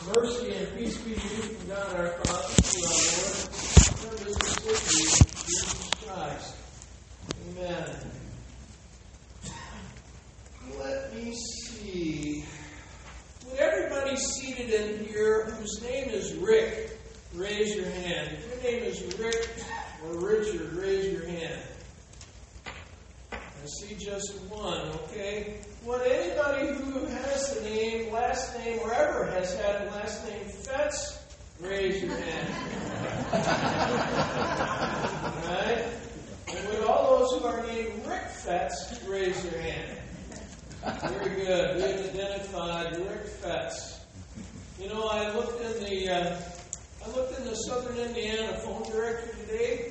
Mercy and peace be to you from God our Father, through our Lord, and from His Savior, Jesus Christ. Amen. Let me see. Would everybody seated in here whose name is Rick, raise your hand? If your name is Rick or Richard, raise your hand. I see just one, okay? Would anybody who has the name, last name, or ever has had a last name Fetz, raise your hand. Alright? And would all those who are named Rick Fetz, raise your hand. Very good. We have identified Rick Fetz. You know, I looked in the Southern Indiana phone directory today.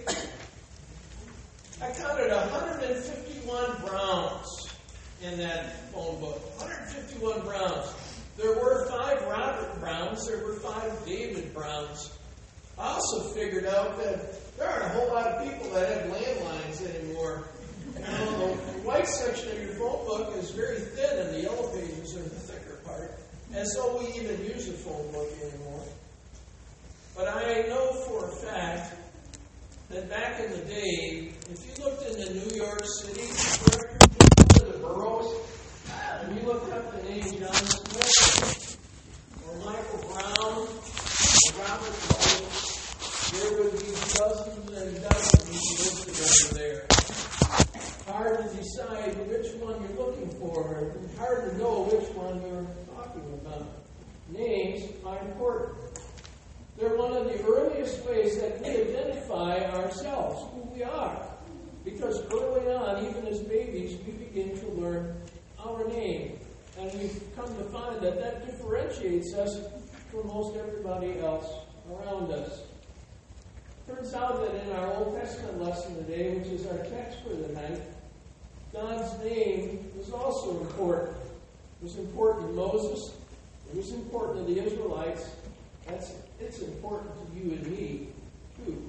I counted 151 Browns in that phone book. 151 Browns. There were 5 Robert Browns. There were 5 David Browns. I also figured out that there aren't a whole lot of people that have landlines anymore. You know, the white section of your phone book is very thin, and the yellow pages are the thicker part. And so we even use a phone book anymore. But I know for a fact that back in the day, if you looked into New York City, to the boroughs, and you looked up the name John Smith, or Michael Brown, or Robert White, there would be dozens and dozens listed over there. Hard to decide which one you're looking for, and hard to know which one you're talking about. Names are important. They're one of the earliest ways that we identify ourselves, who we are. Because early on, even as babies, we begin to learn our name. And we've come to find that that differentiates us from most everybody else around us. Turns out that in our Old Testament lesson today, which is our text for the night, God's name was also important. It was important to Moses. It was important to the Israelites. It's important to you and me, too.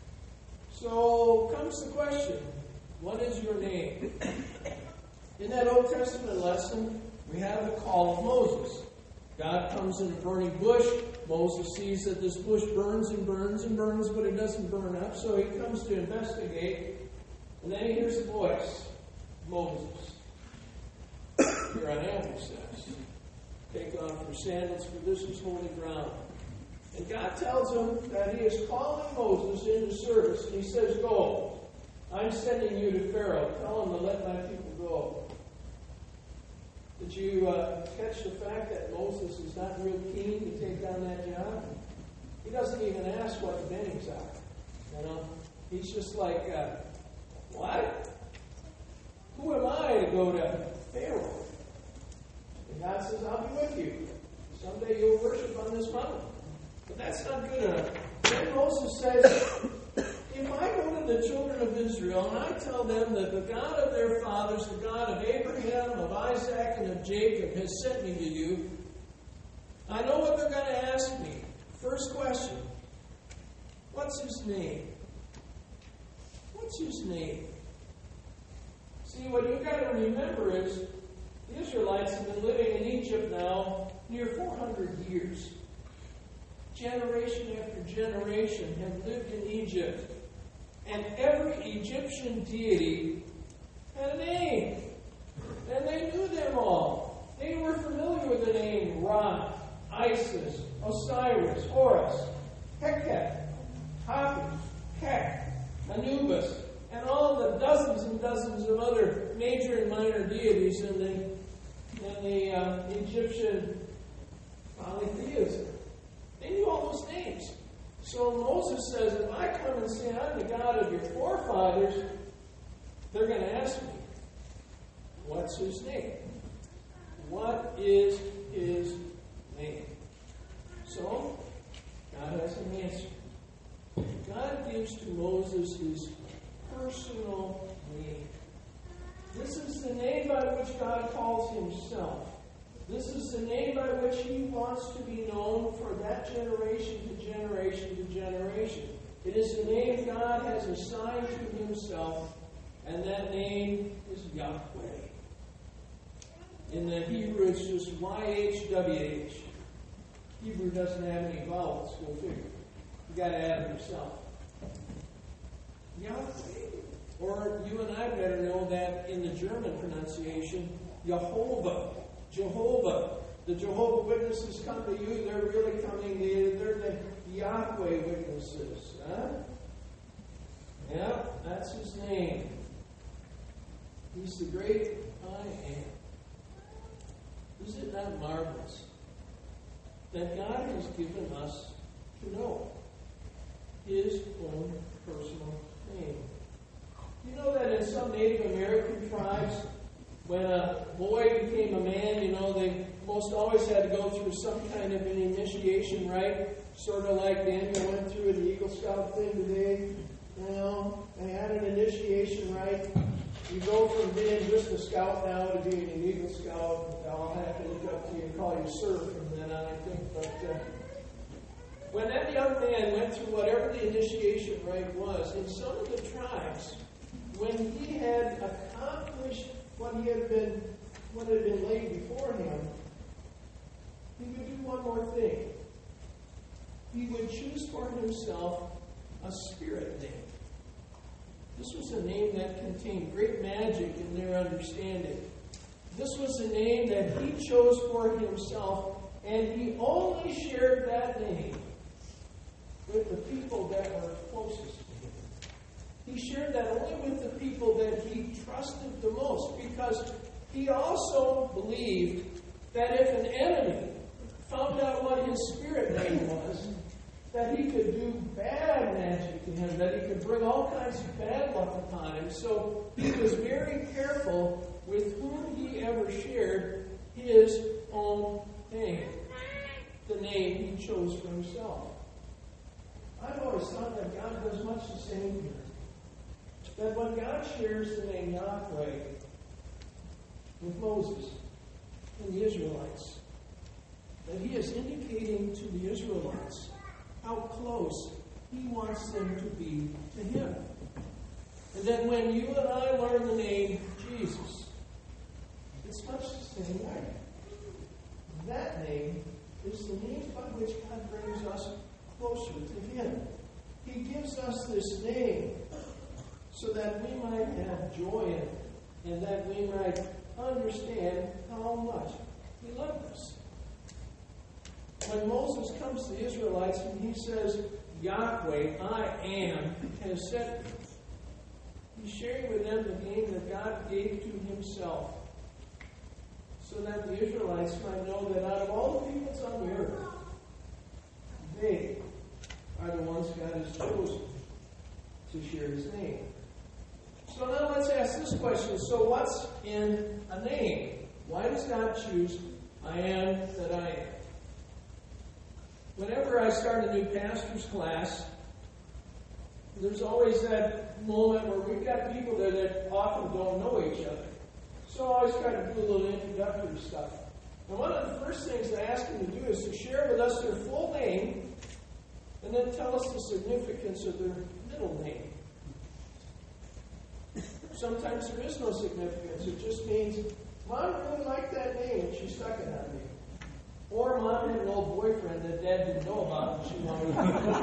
So comes the question, what is your name? In that Old Testament lesson, we have the call of Moses. God comes in a burning bush. Moses sees that this bush burns and burns and burns, but it doesn't burn up, so he comes to investigate. And then he hears a voice, Moses. You're on ample steps. Take off your sandals, for this is holy ground. And God tells him that he is calling Moses into service. And he says, go. I'm sending you to Pharaoh. Tell him to let my people go. Did you catch the fact that Moses is not real keen to take on that job? He doesn't even ask what the names are. You know, he's just like, what? Who am I to go to Pharaoh? And God says, I'll be with you. Someday you'll worship on this mountain. But that's not good enough. Then Moses says, if I go to the children of Israel and I tell them that the God of their fathers, the God of Abraham, of Isaac, and of Jacob has sent me to you, I know what they're going to ask me. First question, what's his name? What's his name? See, what you've got to remember is the Israelites have been living in Egypt now near 400 years. Generation after generation have lived in Egypt. And every Egyptian deity had a name. And they knew them all. They were familiar with the name Ra, Isis, Osiris, Horus, Heket, Hathor, Kek, Anubis, and all the dozens and dozens of other major and minor deities in the Egyptian polytheism. They knew all those names. So Moses says, if I come and say I'm the God of your forefathers, they're going to ask me, what's his name? What is his name? So, God has an answer. God gives to Moses his personal name. This is the name by which God calls himself. This is the name by which he wants to be known for that generation to generation to generation. It is the name God has assigned to himself, and that name is Yahweh. In the Hebrew, it's just YHWH. Hebrew Hebrew doesn't have any vowels, go figure. You got to add them yourself. Yahweh. Or you and I better know that in the German pronunciation, Jehovah. Jehovah. The Jehovah Witnesses come to you, they're really coming, they're the Yahweh Witnesses. Huh? Yeah, that's his name. He's the great I am. Is it not marvelous that God has given us to know his own personal name? You know that in some Native American tribes, when a boy became a man, they most always had to go through some kind of an initiation, right? Sort of like Daniel went through the Eagle Scout thing today. They had an initiation, right? You go from being just a scout now to being an Eagle Scout. I'll have to look up to you and call you sir from then on, I think. But when that young man went through whatever the initiation rite was, in some of the tribes, when he had accomplished what had been laid before him, he would do one more thing. He would choose for himself a spirit name. This was a name that contained great magic in their understanding. This was a name that he chose for himself, and he only shared that name with the people that were closest to him. He shared that only with the people that he trusted the most, because he also believed that if an enemy found out what his spirit name was, that he could do bad magic to him, that he could bring all kinds of bad luck upon him. So he was very careful with whom he ever shared his own name, the name he chose for himself. I've always thought that God does much the same here. That when God shares the name Yahweh with Moses and the Israelites, that he is indicating to the Israelites how close he wants them to be to him. And then when you and I learn the name Jesus, it's much the same way. That name is the name by which God brings us closer to him. He gives us this name so that we might have joy in it, and that we might understand how much he loved us. When Moses comes to the Israelites and he says, Yahweh, I am, has sent me, he's sharing with them the name that God gave to himself, so that the Israelites might know that out of all the peoples on the earth, they are the ones God has chosen to share his name. So now let's ask this question. So what's in a name? Why does God choose I am that I am? Whenever I start a new pastor's class, there's always that moment where we've got people there that often don't know each other. So I always try to do a little introductory stuff. And one of the first things I ask them to do is to share with us their full name and then tell us the significance of their middle name. Sometimes there is no significance. It just means, Mom really liked that name and she stuck it on me. Or Mom had an old boyfriend that Dad didn't know about and she wanted to...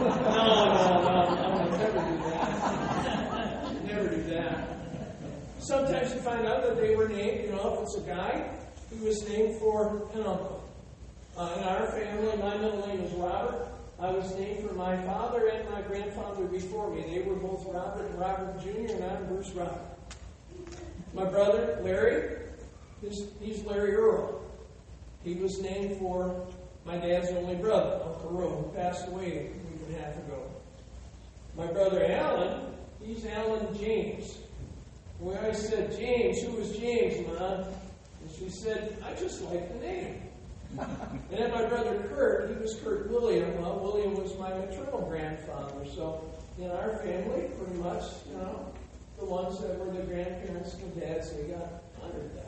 No, never do that. Never do that. Sometimes you find out that they were named, if it's a guy, he was named for an uncle. In our family, my middle name is Robert. I was named for my father and my grandfather before me. They were both Robert and Robert Jr., and I'm Bruce Robert. My brother, Larry, he's Larry Earl. He was named for my dad's only brother, Uncle Roe, who passed away a week and a half ago. My brother Alan, he's Alan James. We always said, James, who was James, Mom? And she said, I just like the name. And then my brother Kurt, he was Kurt William. Well, William was my maternal grandfather. So in our family, pretty much, the ones that were the grandparents and the dads, they got honored that.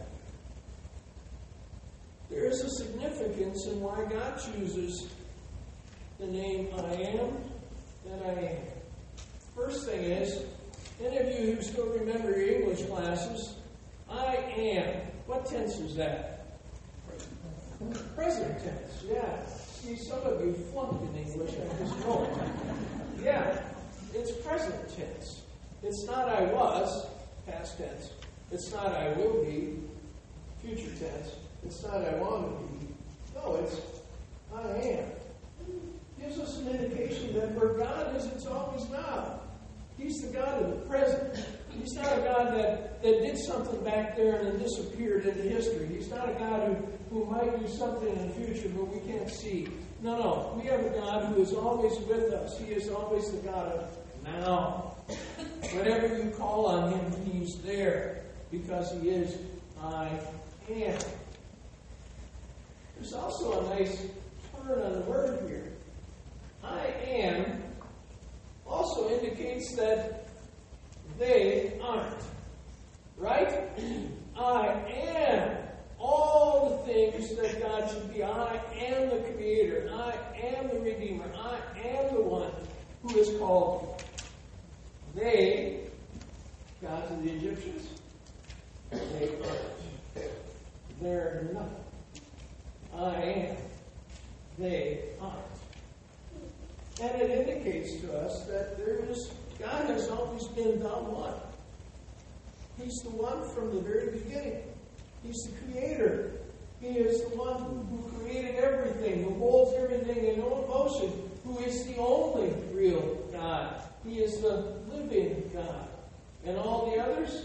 There is a significance in why God chooses the name I am that I am. First thing is, any of you who still remember your English classes, I am. What tense is that? Present tense, yeah. See, some of you flunked in English, I just know. Yeah, it's present tense. It's not I was, past tense. It's not I will be, future tense. It's not I want to be. No, it's I am. Gives us an indication that where God is, it's always now. He's the God of the present. He's not a God that did something back there and then disappeared into history. He's not a God who might do something in the future but we can't see. No. We have a God who is always with us. He is always the God of now. Whenever you call on Him, He's there because He is I am. There's also a nice turn on the word here. I am also indicates that they aren't. Right? I am all the things that God should be. I am the Creator. I am the Redeemer. I am the one who is called. They, God to the Egyptians, they aren't. They're not. I am. They aren't. And it indicates to us that God has always been the one. He's the one from the very beginning. He's the Creator. He is the one who created everything, who holds everything in motion, who is the only real God. He is the living God. And all the others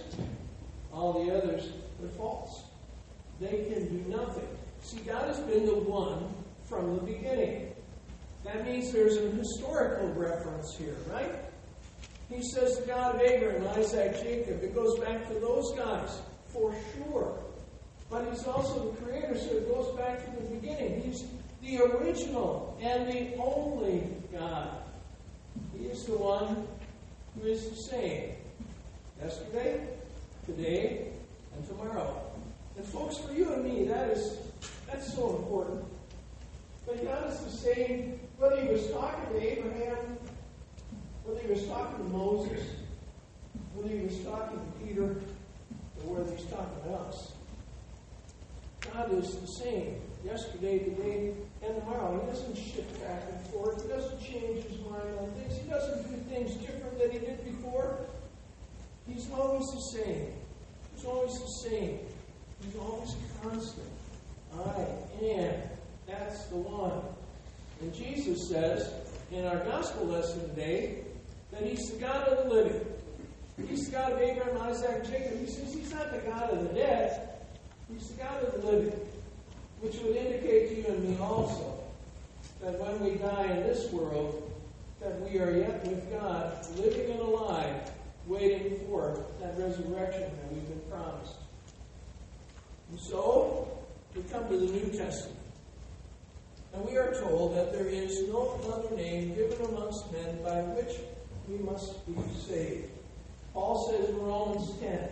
are false. They can do nothing. See, God has been the one from the beginning. That means there's an historical reference here, right? He says the God of Abraham, Isaac, Jacob. It goes back to those guys, for sure. But He's also the Creator, so it goes back to the beginning. He's the original and the only God. He is the one who is the same yesterday, today, and tomorrow. And folks, for you and me, that's so important. But God is the same, whether He was talking to Abraham, whether He was talking to Moses, whether He was talking to Peter, or whether He's talking to us. God is the same yesterday, today, and tomorrow. He doesn't shift back and forth. He doesn't change His mind on things. He doesn't do things different than He did before. He's always the same. He's always the same. He's always constant. I am. That's the one. And Jesus says in our gospel lesson today that He's the God of the living. He's the God of Abraham, Isaac, and Jacob. He says He's not the God of the dead. He's the God of the living. Which would indicate to you and me also that when we die in this world, that we are yet with God, living and alive, waiting for that resurrection that we've been promised. And so, we come to the New Testament. And we are told that there is no other name given amongst men by which we must be saved. Paul says in Romans 10,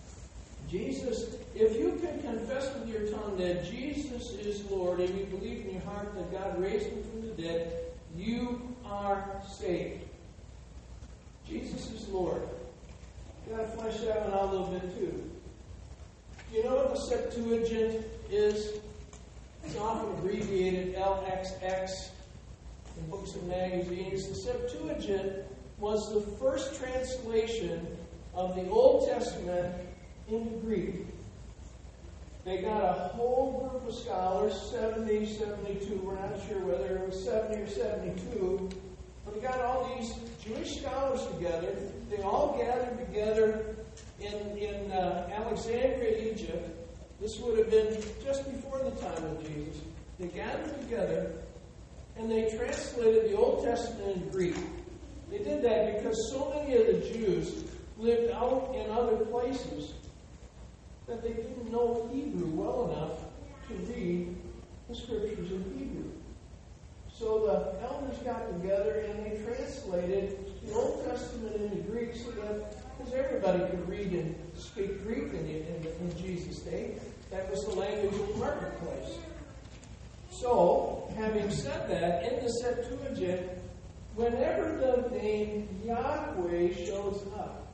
if you can confess with your tongue that Jesus is Lord and you believe in your heart that God raised Him from the dead, you are saved. Jesus is Lord. You've got to flesh that one out a little bit too. You know what the Septuagint is? It's often abbreviated LXX in books and magazines. The Septuagint was the first translation of the Old Testament into Greek. They got a whole group of scholars, 70, 72, we're not sure whether it was 70 or 72, but they got all these Jewish scholars together. They all gathered together in Alexandria, Egypt. This would have been just before the time of Jesus. They gathered together and they translated the Old Testament in Greek. They did that because so many of the Jews lived out in other places that they didn't know Hebrew well enough to read the Scriptures in Hebrew. So the elders got together and they translated the Old Testament into Greek so that because everybody could read and speak Greek in Jesus' day. That was the language of the marketplace. So, having said that, in the Septuagint, whenever the name Yahweh shows up,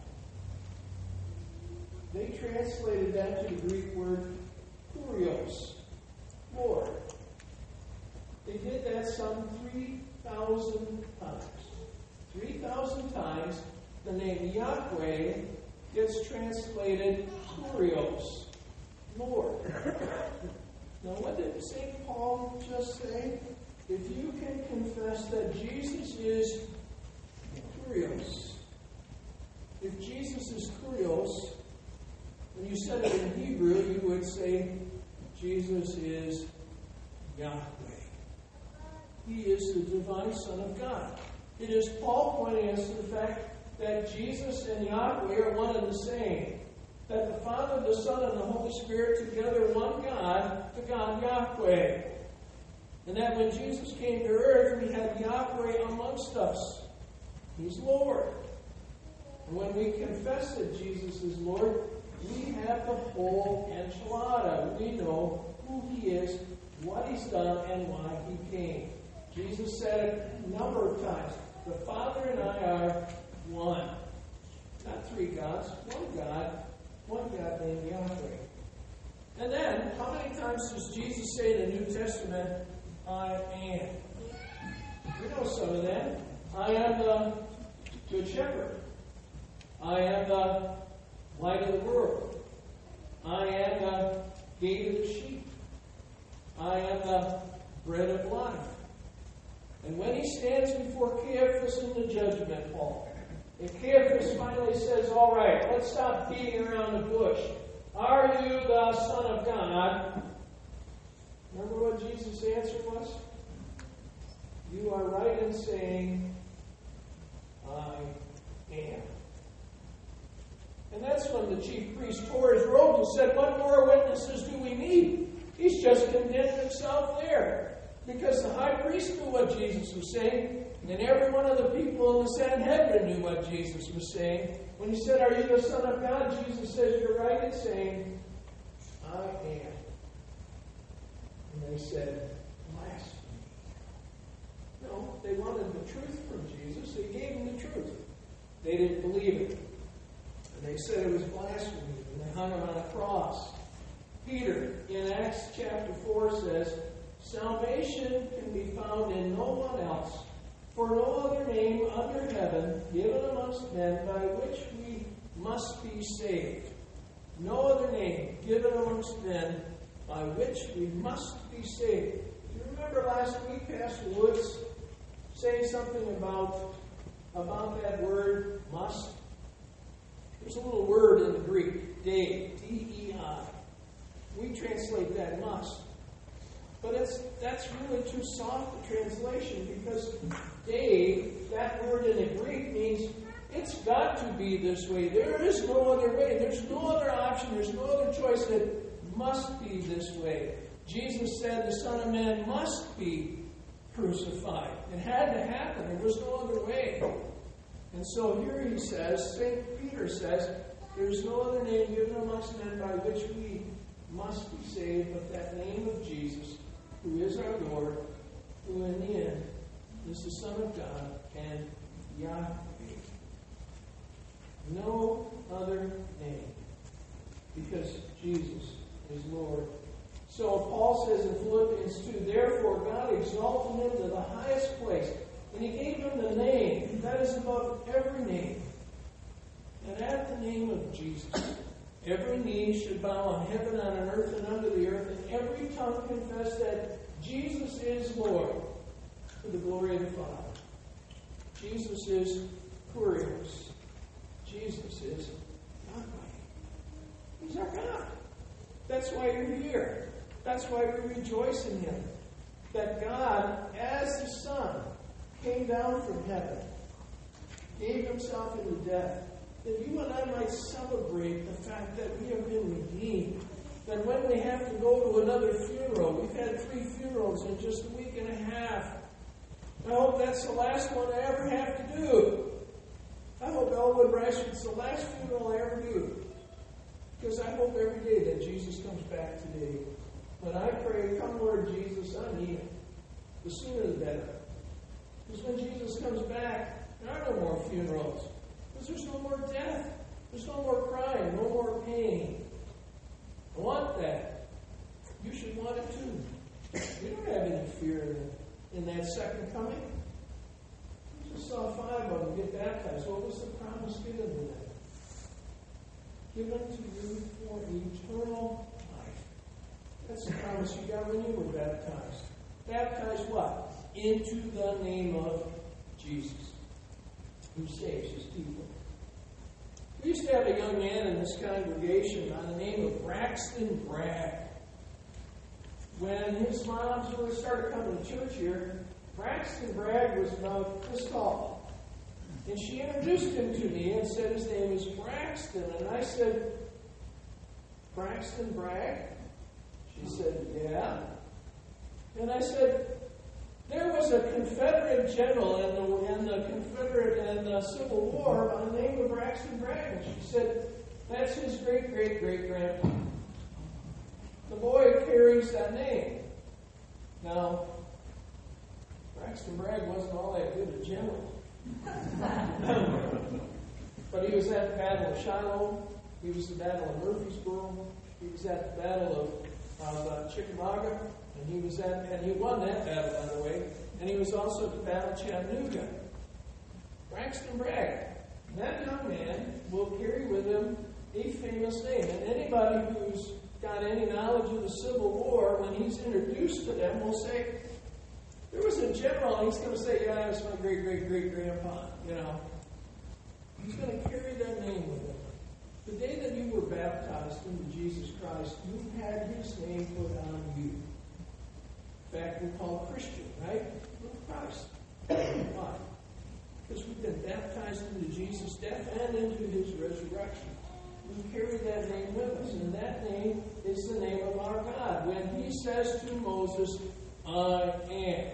they translated that to the Greek word kurios, Lord. They did that some 3,000 times. 3,000 times the name Yahweh gets translated Kurios, Lord. Now what did St. Paul just say? If you can confess that Jesus is Kurios, if Jesus is Kurios, when you said it in Hebrew, you would say Jesus is Yahweh. He is the divine Son of God. It is Paul pointing us to the fact that Jesus and Yahweh are one and the same. That the Father, the Son, and the Holy Spirit together one God, the God Yahweh. And that when Jesus came to earth, we had Yahweh amongst us. He's Lord. And when we confess that Jesus is Lord, we have the whole enchilada. We know who He is, what He's done, and why He came. Jesus said it a number of times. The Father and I are one. Not three gods, one God named Yahweh. And then, how many times does Jesus say in the New Testament, I am? You know some of them. I am the Good Shepherd. I am the light of the world. I am the gate of the sheep. I am the bread of life. And when He stands before Caiaphas in the judgment hall, and Caiaphas finally says, all right, let's stop beating around the bush. Are you the Son of God? Remember what Jesus' answer was? You are right in saying, I am. And that's when the chief priest tore his robe and said, what more witnesses do we need? He's just condemned himself there. Because the high priest knew what Jesus was saying, and every one of the people in the Sanhedrin knew what Jesus was saying. When He said, are you the Son of God? Jesus says, you're right in saying, I am. And they said, blasphemy. No, they wanted the truth from Jesus. They gave Him the truth. They didn't believe it. And they said it was blasphemy, and they hung Him on a cross. Peter, in Acts chapter 4, says, salvation can be found in no one else, for no other name under heaven given amongst men by which we must be saved. No other name given amongst men by which we must be saved. Do you remember last week, Pastor Woods saying something about that word, must? There's a little word in the Greek, dei, D-E-I. We translate that must. But that's really too soft a translation, because dei, that word in the Greek, means it's got to be this way. There is no other way. There's no other option. There's no other choice. It must be this way. Jesus said the Son of Man must be crucified. It had to happen. There was no other way. And so here he says, St. Peter says, there's no other name given amongst men by which we must be saved but that name of Jesus, who is our Lord, who in the end is the Son of God and Yahweh. No other name, because Jesus is Lord. So Paul says in Philippians 2, therefore God exalted Him to the highest place, and He gave Him the name that is above every name. And at the name of Jesus, every knee should bow on heaven, on earth, and under the earth, and every tongue confess that Jesus is Lord, to the glory of the Father. Jesus is Kurios. Jesus is Yahweh. He's our God. That's why you're here. That's why we rejoice in Him. That God, as the Son, came down from heaven, gave Himself into death, that you and I might celebrate the fact that we have been redeemed. That when we have to go to another funeral, we've had 3 funerals in just a week and a half. I hope that's the last one I ever have to do. I hope Elwood Ricewood's the last funeral I ever do. Because I hope every day that Jesus comes back today. But I pray, come Lord Jesus, I need it. The sooner the better. Because when Jesus comes back, there are no more funerals. Because there's no more death. There's no more crying, no more pain. I want that. You should want it too. We don't have any fear in in that second coming? We just saw 5 of them get baptized. What was the promise given to them? Given to you for eternal life. That's the promise you got when you were baptized. Baptized what? Into the name of Jesus, who saves his people. We used to have a young man in this congregation by the name of Braxton Bragg. When his mom started coming to church here, Braxton Bragg was about this tall. And she introduced him to me and said his name is Braxton. And I said, Braxton Bragg? She said, yeah. And I said, there was a Confederate general in the Confederate and the Civil War by the name of Braxton Bragg. And she said, that's his great-great-great-grandpa. The boy carries that name. Now, Braxton Bragg wasn't all that good a general. But he was at the Battle of Shiloh. He was at the Battle of Murfreesboro. He was at the Battle of Chickamauga. And he won that battle, by the way. And he was also at the Battle of Chattanooga. Braxton Bragg. That young man will carry with him a famous name. And anybody who's got any knowledge of the Civil War, when he's introduced to them, will say, there was a general, and he's going to say, yeah, that's my great-great-great-grandpa, you know. He's going to carry that name with him. The day that you were baptized into Jesus Christ, you had his name put on you. In fact, we're called Christian, right? We're Christ. Why? Because we've been baptized into Jesus' death and into his resurrection. We carry that name with us, and that name is the name of our God. When he says to Moses, I am.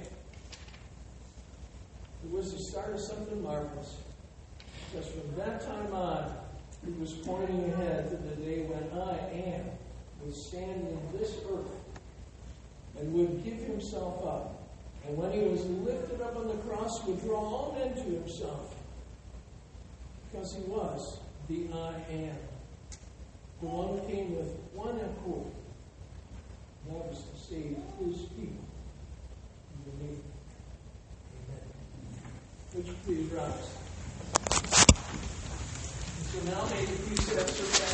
It was the start of something marvelous. Because from that time on, he was pointing ahead to the day when I am was standing in this earth and would give himself up. And when he was lifted up on the cross, would draw all men to himself. Because he was the I am. The one who came with one accord. And that was to save his people. Amen. Would you please rise? So now may the precepts of